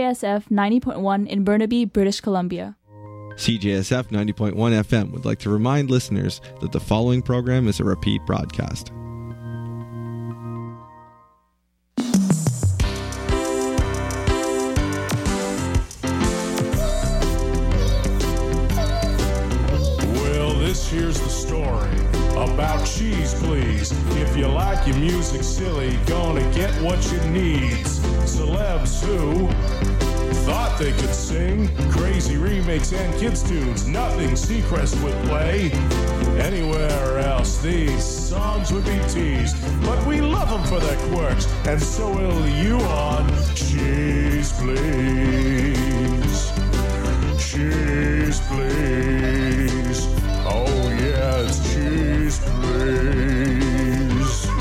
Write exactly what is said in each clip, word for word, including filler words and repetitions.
C J S F ninety point one in Burnaby, British Columbia. C J S F ninety point one F M would like to remind listeners that the following program is a repeat broadcast. Well, this here's the story about Cheese Please. If you like your music silly, gonna get what you need. Celebs who thought they could sing crazy remakes and kids tunes, nothing Seacrest would play. Anywhere else these songs would be teased, but we love them for their quirks, and so will you on Cheese Please. Cheese Please. Oh yeah, it's Cheese Please.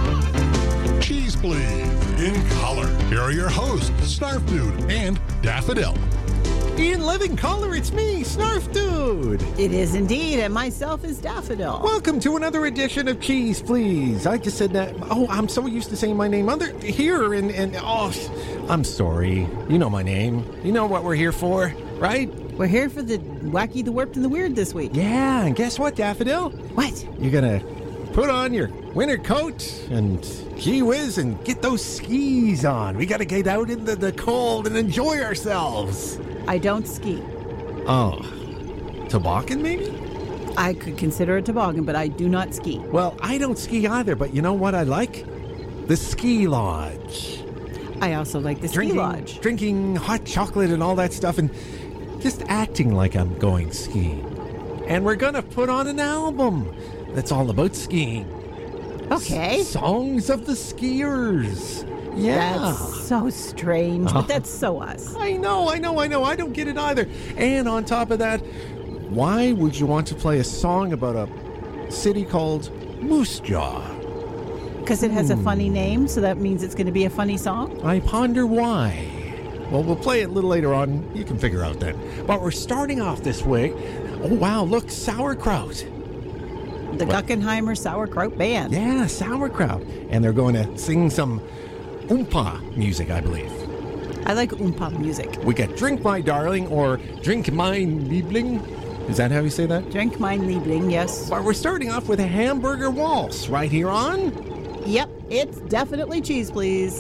Cheese Please. In color. Here are your hosts, Snarf Dude and Daffodil. In living color, it's me, Snarf Dude. It is indeed, and myself is Daffodil. Welcome to another edition of Cheese Please. I just said that. Oh, I'm so used to saying my name other here, and, and oh, I'm sorry. You know my name. You know what we're here for, right? We're here for the wacky, the warped, and the weird this week. Yeah, and guess what, Daffodil? What? You're gonna put on your winter coat and gee whiz and get those skis on. We gotta get out into the cold and enjoy ourselves. I don't ski. Oh, toboggan maybe? I could consider a toboggan, but I do not ski. Well, I don't ski either, but you know what I like? The ski lodge. I also like the drinking, ski lodge. Drinking hot chocolate and all that stuff and just acting like I'm going skiing. And we're gonna put on an album that's all about skiing. Okay. S- songs of the skiers. Yeah. That's so strange, but that's so us. I know, I know, I know. I don't get it either. And on top of that, why would you want to play a song about a city called Moose Jaw? Because it has a funny name, so that means it's going to be a funny song? I ponder why. Well, we'll play it a little later on. You can figure out then. But we're starting off this way. Oh, wow, look, sauerkraut. The what? Guggenheimer Sauerkraut Band. Yeah, sauerkraut. And they're going to sing some Oompa music, I believe. I like Oompa music. We get Drink My Darling or Drink Mein Liebling. Is that how you say that? Drink Mein Liebling, yes. But we're starting off with a hamburger waltz right here on... Yep, it's definitely Cheese Please.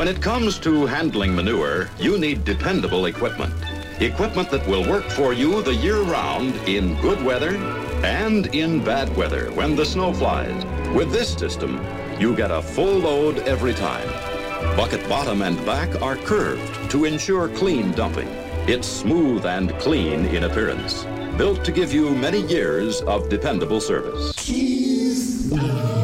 When it comes to handling manure, you need dependable equipment. Equipment that will work for you the year round in good weather and in bad weather when the snow flies. With this system, you get a full load every time. Bucket bottom and back are curved to ensure clean dumping. It's smooth and clean in appearance. Built to give you many years of dependable service. Keys.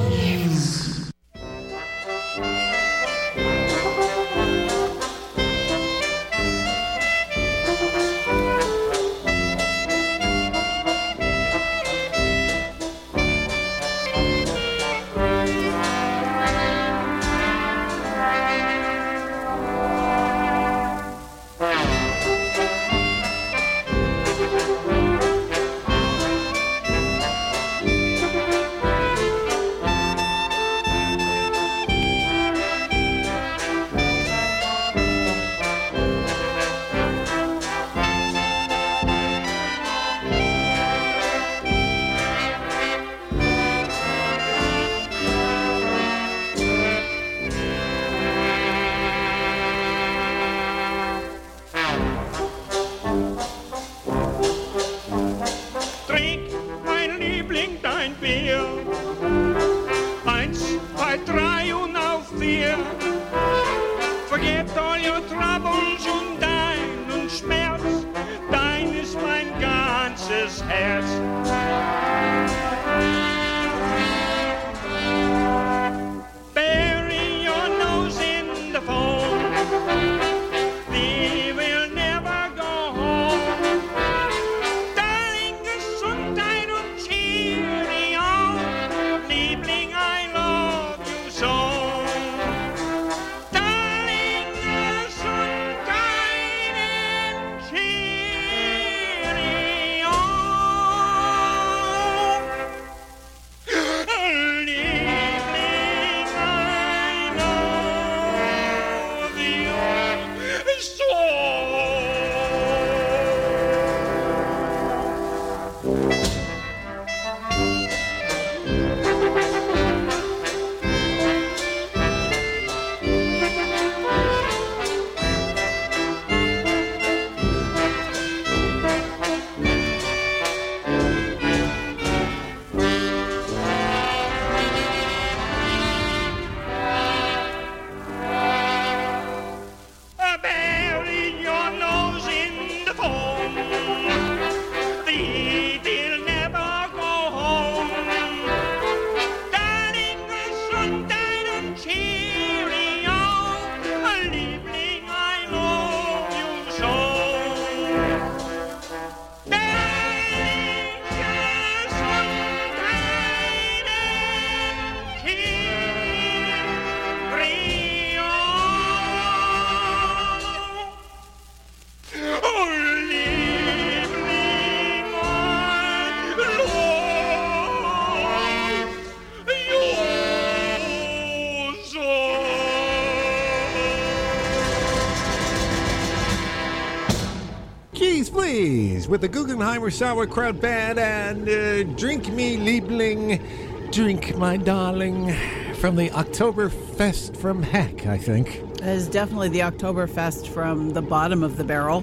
With the Guggenheimer Sauerkraut Band and uh, Drink Me Liebling, Drink My Darling from the Oktoberfest from Heck, I think. That is definitely the Oktoberfest from the bottom of the barrel.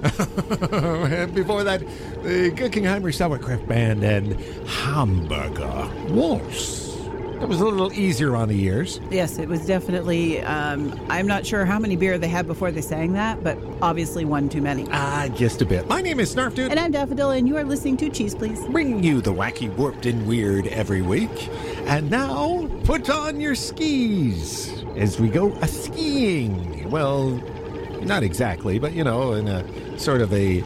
Before that, the Guggenheimer Sauerkraut Band and Hamburger Waltz. That was a little easier on the ears. Yes, it was definitely, um, I'm not sure how many beer they had before they sang that, but obviously one too many. Ah, just a bit. My name is Snarf Dude. And I'm Daffodil, and you are listening to Cheese Please. Bringing you the wacky, warped, and weird every week. And now, put on your skis as we go a-skiing. Well, not exactly, but, you know, in a sort of a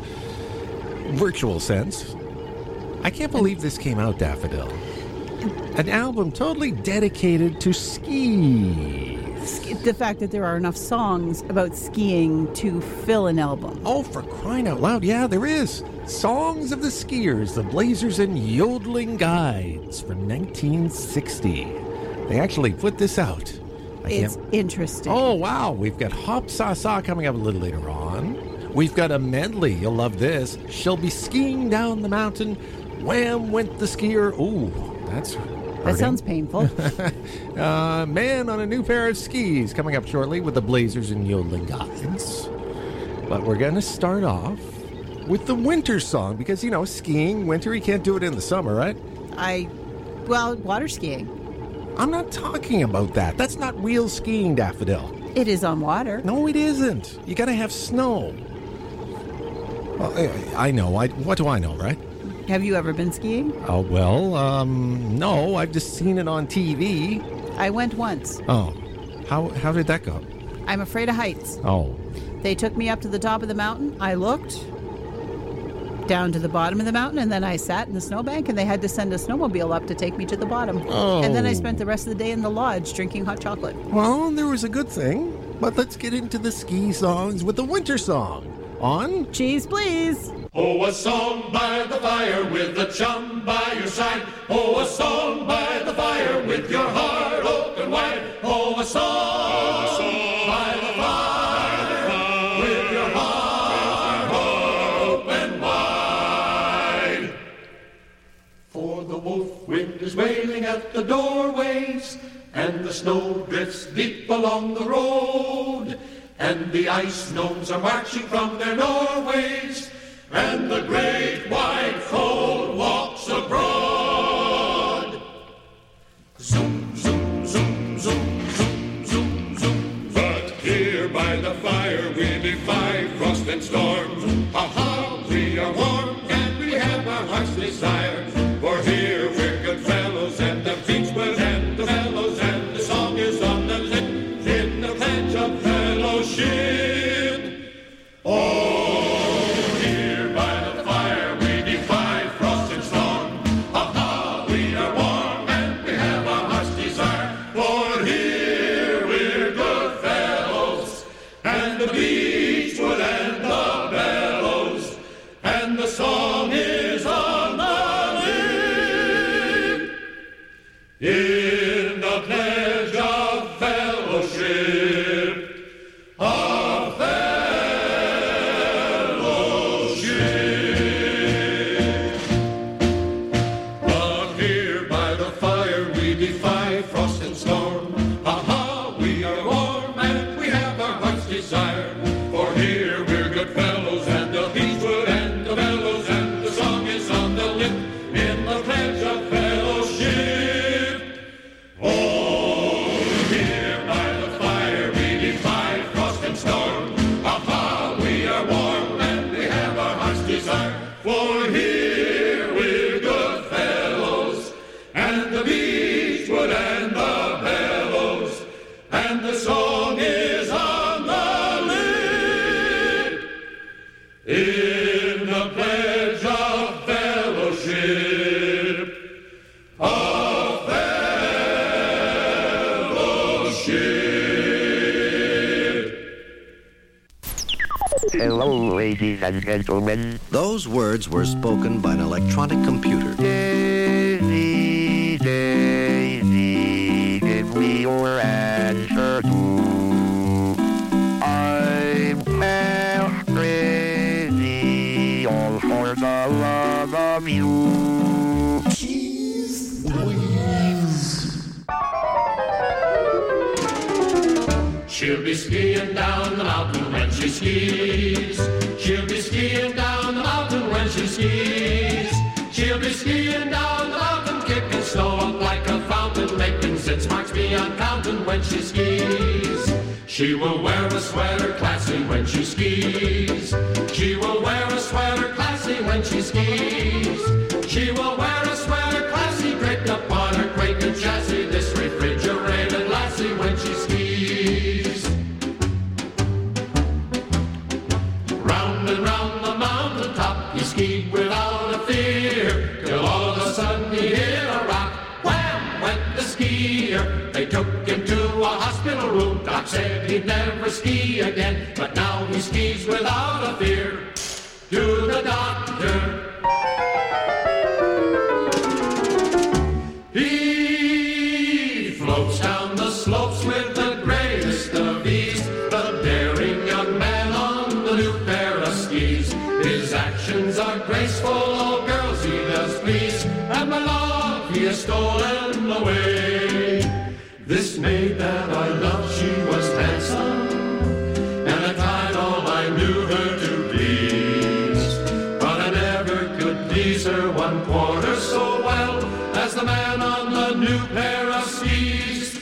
virtual sense. I can't believe this came out, Daffodil. An album totally dedicated to ski. The fact that there are enough songs about skiing to fill an album. Oh, for crying out loud, yeah, there is. Songs of the Skiers, the Blazers and Yodeling Guides from nineteen sixty. They actually put this out. I it's can't... interesting. Oh, wow. We've got Hop Sa Sa coming up a little later on. We've got a medley. You'll love this. She'll be skiing down the mountain. Wham went the skier. Ooh, that's That sounds painful. uh, man on a new pair of skis coming up shortly with the Blazers and Yodeling Guides. But we're going to start off with the winter song because, you know, skiing, winter, you can't do it in the summer, right? I, well, water skiing. I'm not talking about that. That's not wheel skiing, Daffodil. It is on water. No, it isn't. You got to have snow. Well, I, I know. I, what do I know, right? Have you ever been skiing? Oh, well, um, no. I've just seen it on T V. I went once. Oh. How how did that go? I'm afraid of heights. Oh. They took me up to the top of the mountain. I looked down to the bottom of the mountain, and then I sat in the snowbank, and they had to send a snowmobile up to take me to the bottom. Oh. And then I spent the rest of the day in the lodge drinking hot chocolate. Well, there was a good thing. But let's get into the ski songs with the winter song on Cheese Please. Oh, a song by the fire with a chum by your side. Oh, a song by the fire with your heart open wide. Oh, a song, a song by the fire with your heart open wide. For the wolf wind is wailing at the doorways, and the snow drifts deep along the road, and the ice gnomes are marching from their Norways, and the great white cold walks abroad. Zoom, zoom, zoom, zoom, zoom, zoom, zoom. But here by the fire we defy frost and storm. Aha, we are warm and we have our heart's desire. For here we're good fellows and the beach was and the fellows and the song is on the lip in the pledge of fellowship. Oh. In the pledge of fellowship, of fellowship. But here by the fire we defy frost and storm. Aha, we are warm and we have our heart's desire. For here we're good fellows and the beechwood and the bellows and the song is on the lip in the pledge of fellowship. For here we're good fellows, and the beechwood and the bellows, and the song is on the lip in the pledge of fellowship, of fellowship. Hello, ladies and gentlemen. Those words were spoken by an electronic computer. Daisy, Daisy, give me your answer too. I'm half crazy, all for the love of you. Cheese, please. She'll be skiing down the mountain when she skis. She'll be skiing down the mountain when she skis. She'll be skiing down the mountain, kicking snow up like a fountain, making zits marks beyond counting when she skis. She will wear a sweater classy when she skis. She will wear a sweater classy when she skis. She will wear a sweater classy draped up on her quaking chassis, this refrigerated lassie when she skis. Round and round the mountain top he skied without a fear, till all of a sudden he hit a rock. Wham! Went the skier. They took him to a hospital room. Doc said he'd never ski again, but now he skis without a fear. To the doctor. He floats down the slopes with the greatest of ease, the daring young man on the new pair of skis. His actions are graceful, all girls he does please, and my love he has stolen away. This maid that I loved, she was handsome, and I tried all I knew her to please. But I never could please her one quarter so well as the man on the new pair of skis.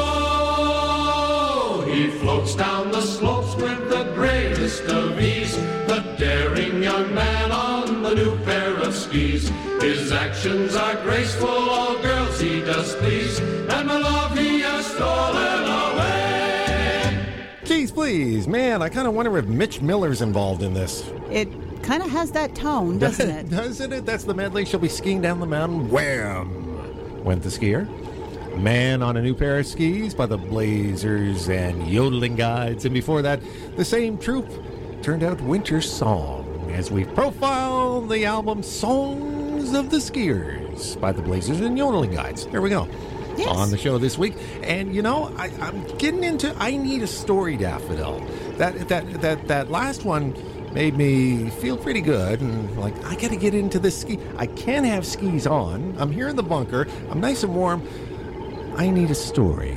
Oh, he floats down the slopes with the greatest of ease, the daring young man on the new pair of skis. His actions are graceful, all girls he does please, and my love he has stolen away. Geez, please, man, I kind of wonder if Mitch Miller's involved in this. It kind of has that tone, doesn't it? Doesn't it? That's the medley. She'll be skiing down the mountain. Wham! Went the skier. Man on a New Pair of Skis by the Blazers and Yodeling Guides. And before that, the same troupe turned out Winter Song as we profile the album Songs of the Skiers by the Blazers and Yodeling Guides. There we go. Yes. On the show this week. And, you know, I, I'm getting into I Need a Story, Daffodil. That, that, that, that last one made me feel pretty good, and like, I gotta get into this ski. I can't have skis on. I'm here in the bunker. I'm nice and warm. I need a story.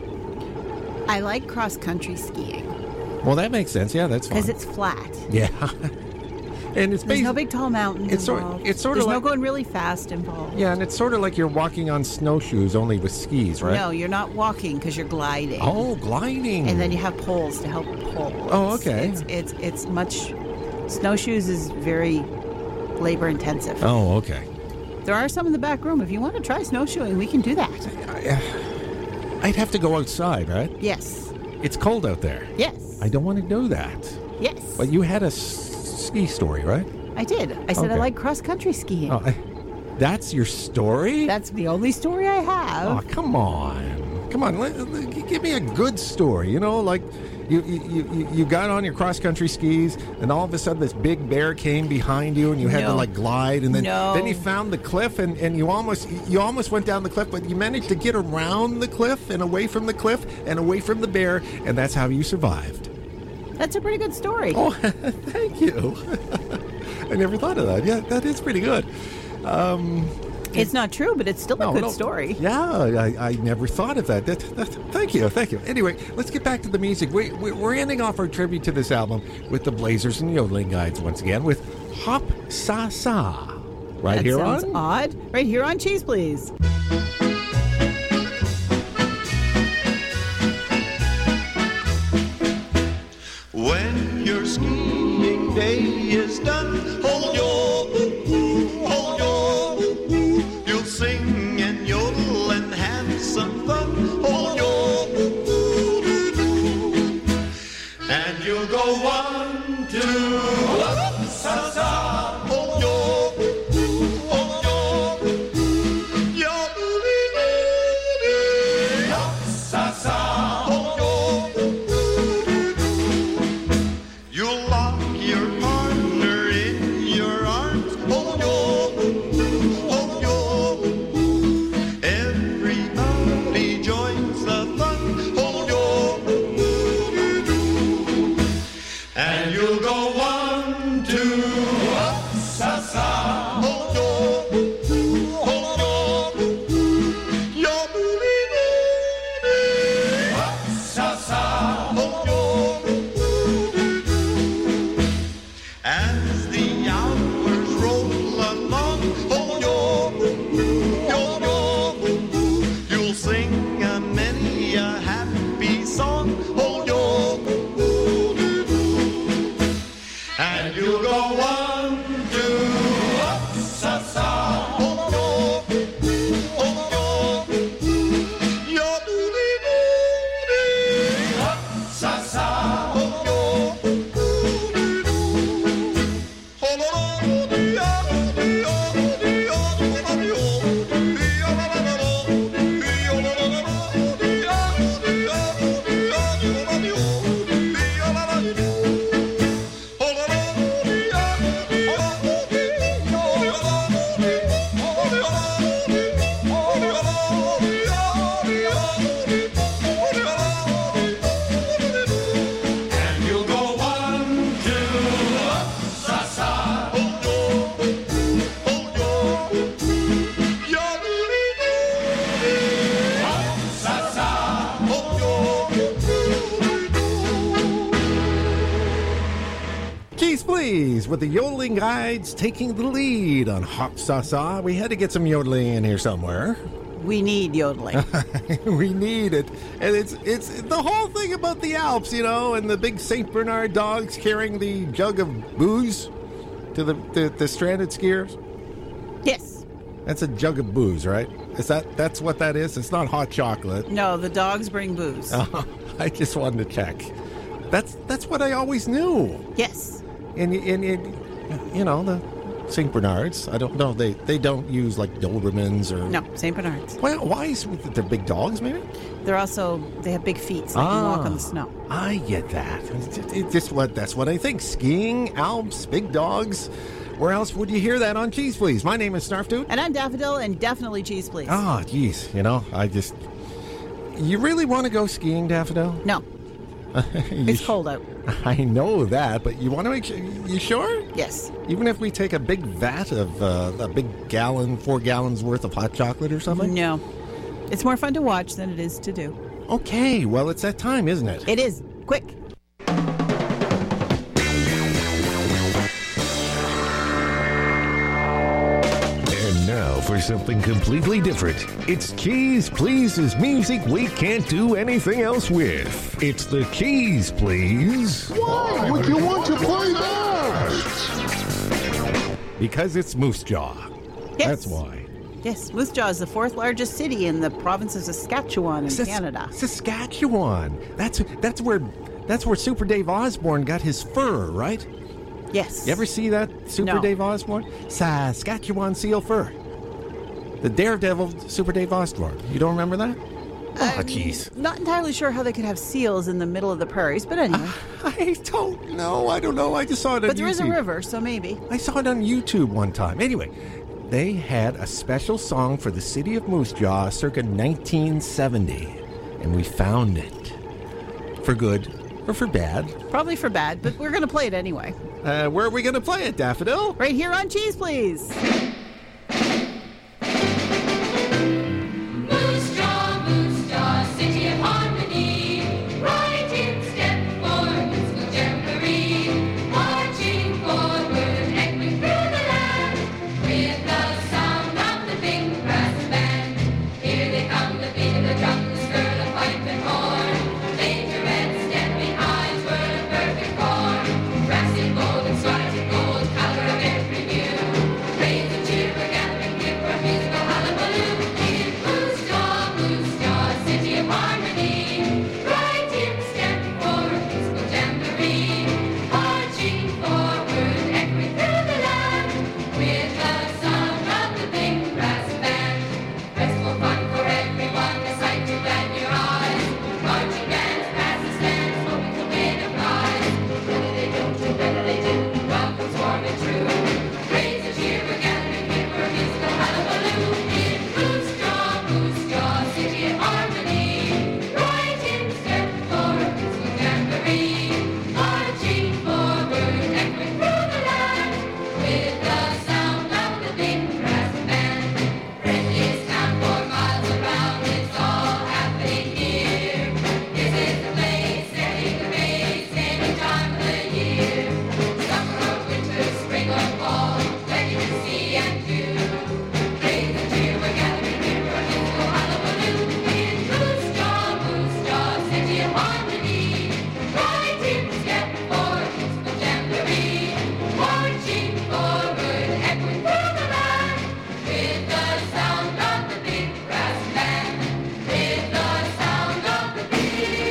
I like cross-country skiing. Well, that makes sense. Yeah, that's fine. Because it's flat. Yeah. And it's There's basi- no big tall mountains it's sort- involved. it's sort of There's like- no going really fast involved. Yeah, and it's sort of like you're walking on snowshoes, only with skis, right? No, you're not walking because you're gliding. Oh, gliding. And then you have poles to help pull. Oh, It's- okay. It's, it's, it's much... Snowshoes is very labor-intensive. Oh, okay. There are some in the back room. If you want to try snowshoeing, we can do that. I, I'd have to go outside, right? Yes. It's cold out there. Yes. I don't want to do that. Yes. But you had a s- ski story, right? I did. I said I Okay. like cross-country skiing. Oh, I, that's your story? That's the only story I have. Oh, come on. Come on. Let, let- give me a good story. You know, like you, you, you, you got on your cross-country skis, and all of a sudden this big bear came behind you, and you had to No. like glide, and then No. then you found the cliff, and, and you almost you almost went down the cliff, but you managed to get around the cliff and away from the cliff and away from the bear, and that's how you survived. That's a pretty good story. Oh, thank you. I never thought of that. Yeah, that is pretty good. Um, It's not true, but it's still a No, good no. story. Yeah, I, I never thought of that. That, that. Thank you, thank you. Anyway, let's get back to the music. We, we, we're ending off our tribute to this album with the Blazers and Yodeling Guides once again with Hop Sa Sa. Right that here sounds on... odd. Right here on Cheese Please. When your skiing day is done, hold your, hold your, you'll sing and yodel and have some fun. Hold your, and you'll go one, two, sa sa. Hold your, hold your, yodeling, sa sa. Hold your. You'll lock your partner in your arms. Hold your, hold your. Everybody joins Please, with the yodeling guides taking the lead on Hop Sa Sa. We had to get some yodeling in here somewhere. We need yodeling. We need it. And it's it's the whole thing about the Alps, you know, and the big Saint Bernard dogs carrying the jug of booze to the, the, the stranded skiers. Yes. That's a jug of booze, right? Is that that's what that is? It's not hot chocolate. No, the dogs bring booze. Uh, I just wanted to check. That's that's what I always knew. Yes. And, and, and you know, the Saint Bernards, I don't know, they, they don't use like Dobermans or... No, Saint Bernards. Why, why is they're big dogs, maybe? They're also, they have big feet, so they can walk on the snow. I get that. It's just, it's just what, that's what I think. Skiing, Alps, big dogs. Where else would you hear that on Cheese Please? My name is Snarf Dude. And I'm Daffodil, and definitely Cheese Please. Oh, geez. You know, I just... You really want to go skiing, Daffodil? No. It's sh- cold out. I know that, but you want to make sure... You sure? Yes. Even if we take a big vat of... Uh, a big gallon, four gallons worth of hot chocolate or something? No. It's more fun to watch than it is to do. Okay, well, it's that time, isn't it? It is. Quick. Now for something completely different. It's Keys Please's music we can't do anything else with. It's the Keys Please. Why would you want to play that? Because it's Moose Jaw. Yes. That's why. Yes, Moose Jaw is the fourth largest city in the province of Saskatchewan in Sas- Canada. Saskatchewan. That's that's where that's where Super Dave Osborne got his fur, right? Yes. You ever see that Super No. Dave Osborne? Saskatchewan seal fur. The Daredevil Super Dave Osborne. You don't remember that? Oh, jeez. Not entirely sure how they could have seals in the middle of the prairies, but anyway. I don't know. I don't know. I just saw it on YouTube. But there is a river, so maybe. I saw it on YouTube one time. Anyway, they had a special song for the city of Moose Jaw circa nineteen seventy, and we found it. For good or for bad. Probably for bad, but we're going to play it anyway. Uh, where are we going to play it, Daffodil? Right here on Cheese Please. Moose Jaw, Moose Jaw, city of harmony, right in step for musical jamboree, marching forward, echoing through the land, with the sound of the big brass band. Here they come, the beat of the drum, the skirt of pipe and horn, majorette stepping high, twirl a perfect form, brassy gold and swatted gold, color of every view, praise and cheer we're gathering here for a musical hullabaloo. In Moose Jaw, Moose Jaw, city of harmony, right in step for musical jamboree, marching forward, echoing through the land, with the sound of the big brass band. Festival fun for everyone, a sight to gladden your eyes, marching bands, passes stands, hoping to win a prize. Whether they don't do, whether they do, welcome's warm and true. Praise and cheer we're gathering here for a musical hullabaloo. In Moose Jaw, Moose Jaw, city of harmony, right in step for a musical jamboree, marching forward, echoing through the land, with the sound of the big brass band. Friendliest town for miles around, it's all happening here. This is the place, setting the pace any time of the year. Summer or winter, spring or fall, ready to see and do. Praise and cheer we're gathering here for a musical hullabaloo. In Moose Jaw, Moose Jaw, city of harmony, right in step for a musical jamboree, marching forward, echoing through the land, with the sound of the big brass band, with the sound of the big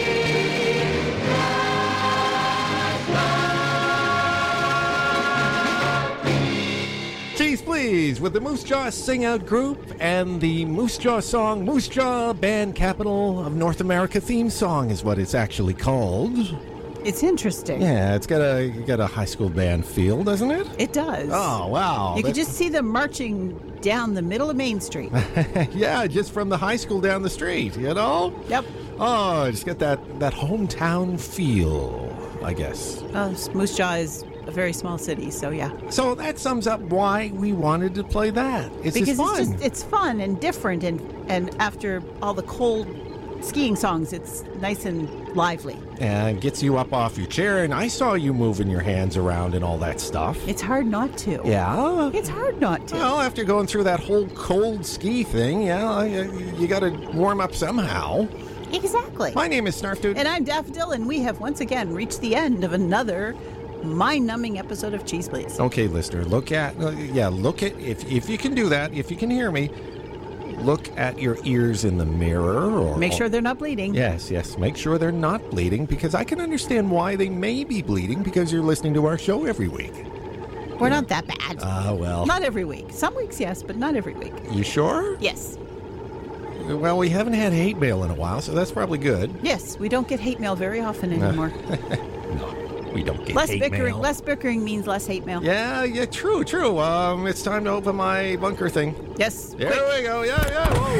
Cheese Please with the Moose Jaw Sing Out Group and the Moose Jaw song Moose Jaw Band Capital of North America theme song is what it's actually called. It's interesting. Yeah, it's got a got a high school band feel, doesn't it? It does. Oh, wow. You could That's- just see them marching down the middle of Main Street. Yeah, just from the high school down the street, you know? Yep. Oh, just get that, that hometown feel, I guess. Uh, Moose Jaw is a very small city, so yeah. So that sums up why we wanted to play that. It's because just fun. it's just it's fun and different, and and after all the cold skiing songs. It's nice and lively. And gets you up off your chair, and I saw you moving your hands around and all that stuff. It's hard not to. Yeah? It's hard not to. Well, after going through that whole cold ski thing, yeah, you, you got to warm up somehow. Exactly. My name is Snarf Dude. And I'm Daffodil, and we have once again reached the end of another mind-numbing episode of Cheese Please. Okay, listener, look at, uh, yeah, look at, if, if you can do that, if you can hear me, look at your ears in the mirror. Or Make sure they're not bleeding. Yes, yes, make sure they're not bleeding, because I can understand why they may be bleeding, because you're listening to our show every week. We're not that bad. Ah, uh, well. Not every week. Some weeks, yes, but not every week. You sure? Yes. Well, we haven't had hate mail in a while, so that's probably good. Yes, we don't get hate mail very often anymore. No. We don't get less hate bickering. mail. Less bickering means less hate mail. Yeah, yeah, true, true. Um, it's time to open my bunker thing. Yes. There quick. we go. Yeah, yeah. Whoa,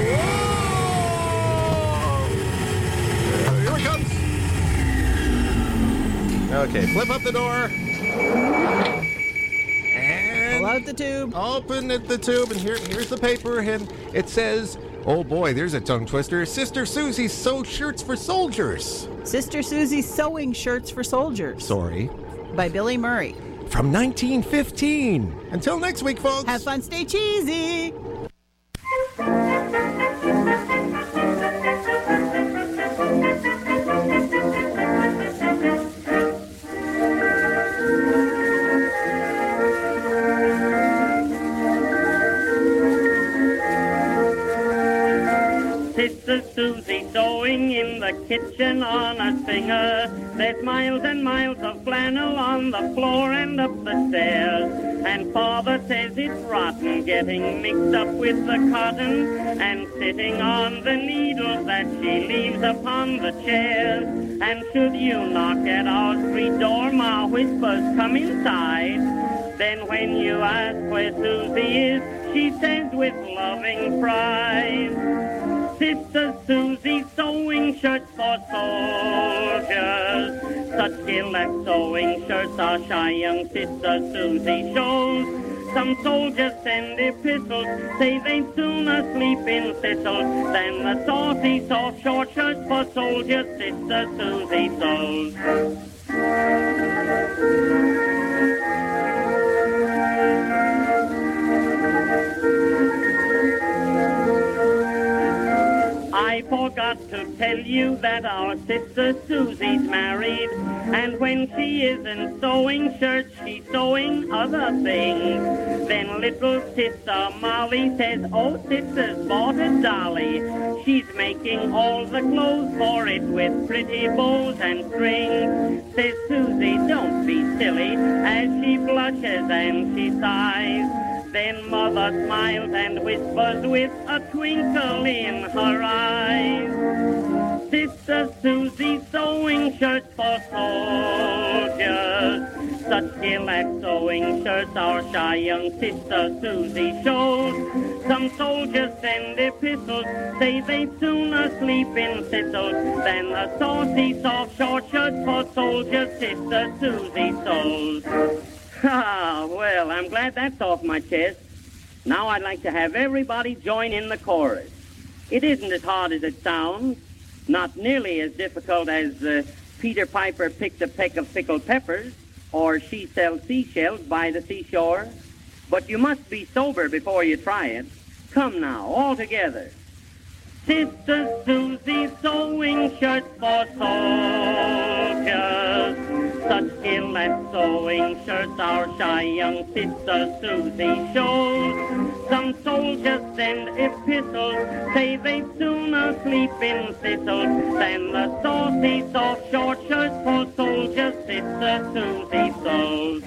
whoa. Here it comes. Okay, flip up the door. And pull out the tube. Open it, the tube, and here, here's the paper, and it says, oh boy, there's a tongue twister. Sister Susie sews shirts for soldiers. Sister Susie's Sewing Shirts for Soldiers. Sorry. By Billy Murray. From nineteen fifteen. Until next week, folks. Have fun, stay cheesy. Sister Susie sewing in the kitchen on a singer. There's miles and miles of flannel on the floor and up the stairs. And Father says it's rotten, getting mixed up with the cotton and sitting on the needles that she leaves upon the chairs. And should you knock at our street door, Ma whispers, come inside. Then when you ask where Susie is, she says with loving pride, Sister Susie sewing shirts for soldiers. Such skill at sewing shirts our shy young Sister Susie shows. Some soldiers send epistles, say they'd sooner sleep in thistles than the saucy soft short shirts for soldiers Sister Susie sews. I forgot to tell you that our Sister Susie's married, and when she isn't sewing shirts, she's sewing other things. Then little Sister Molly says, oh, Sister's bought a dolly. She's making all the clothes for it with pretty bows and strings. Says Susie, don't be silly, as she blushes and she sighs. Then Mother smiles and whispers with a twinkle in her eyes, Sister Susie sewing shirts for soldiers. Such skill at sewing shirts our shy young Sister Susie shows. Some soldiers send epistles, say they'd sooner sleep in thistles than the saucy soft short shirts for soldiers Sister Susie sews. Ah, well, I'm glad that's off my chest. Now I'd like to have everybody join in the chorus. It isn't as hard as it sounds, not nearly as difficult as uh, Peter Piper picked a peck of pickled peppers, or She Sells Seashells by the seashore. But you must be sober before you try it. Come now, all together. Sister Susie sewing shirts for soldiers. Such skill at sewing shirts our shy young Sister Susie shows. Some soldiers send epistles, say they'd sooner sleep in thistles than the saucy soft short shirts for soldiers Sister Susie sews.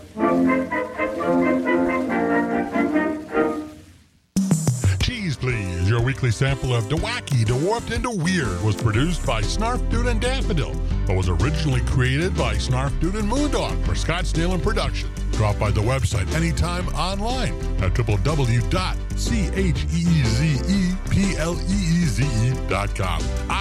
Cheese Please, your weekly sample of DeWacky, DeWarped, and DeWeird was produced by Snarf Dude and Daffodil, but was originally created by Snarf Dude and Moondog for Scottsdale and Production. Drop by the website anytime online at w w w dot cheezepleeze dot com.